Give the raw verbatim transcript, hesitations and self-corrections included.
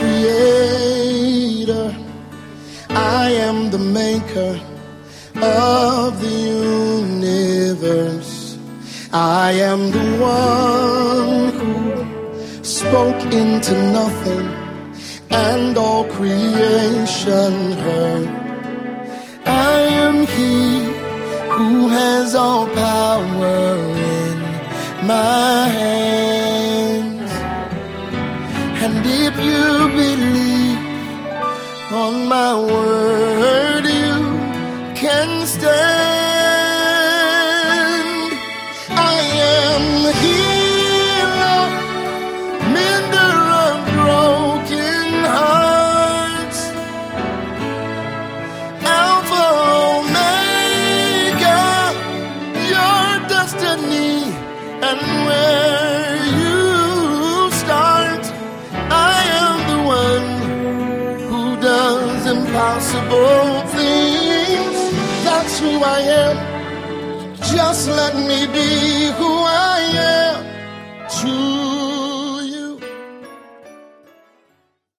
creator. I am the maker of the universe. I am the one who spoke into nothing, and all creation heard. I am he who has all power in my hands. And if you believe on my word, you can stand. I am the healer, mender of broken hearts, Alpha Omega, your destiny and where you start. I am the one who does impossible things. That's who I am. Just let me be who I am. True.